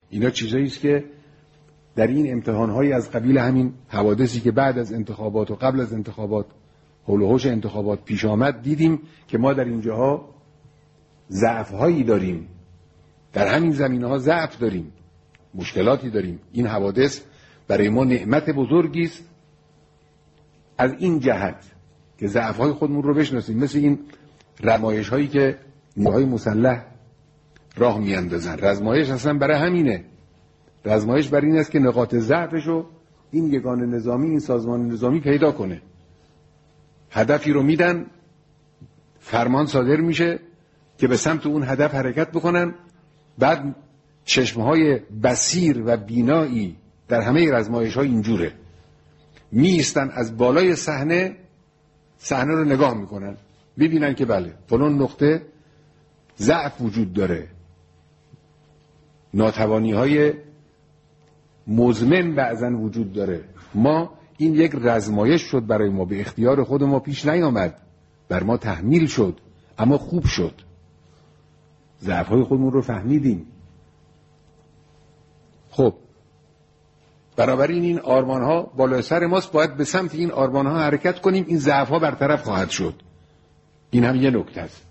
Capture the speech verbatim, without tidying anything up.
اینا چیزایی است که در این امتحان‌های از قبیل همین حوادثی که بعد از انتخابات و قبل از انتخابات حول و حوش انتخابات پیش آمد دیدیم که ما در اینجاها ضعف‌هایی داریم، در همین زمینه‌ها ضعف داریم، مشکلاتی داریم. این حوادث برای ما نعمت بزرگی است از این جهت که ضعف‌های خودمون رو بشناسیم، مثل این رزمایش‌هایی که نیروهای مسلح راه میاندازن. رزمایش اصلا برای همینه، رزمایش برای این است که نقاط ضعفشو این یگان نظامی، این سازمان نظامی پیدا کنه. هدفی رو میدن، فرمان صادر میشه که به سمت اون هدف حرکت بکنن، بعد چشمهای بصیر و بینایی در همه رزمایش‌ها اینجوره، می ایستن از بالای صحنه، صحنه رو نگاه میکنن، ببینن که بله فلان نقطه ضعف وجود داره، ناتوانی‌های مزمن بعضن وجود داره. ما این یک رزمایش شد برای ما، به اختیار خود ما پیش نیامد، بر ما تحمیل شد، اما خوب شد. ضعف‌های خودمون رو فهمیدیم. خب بنابراین این آرمان‌ها بالای سر ماست، باید به سمت این آرمان‌ها حرکت کنیم، این ضعف‌ها برطرف خواهد شد. این هم یه نکته است.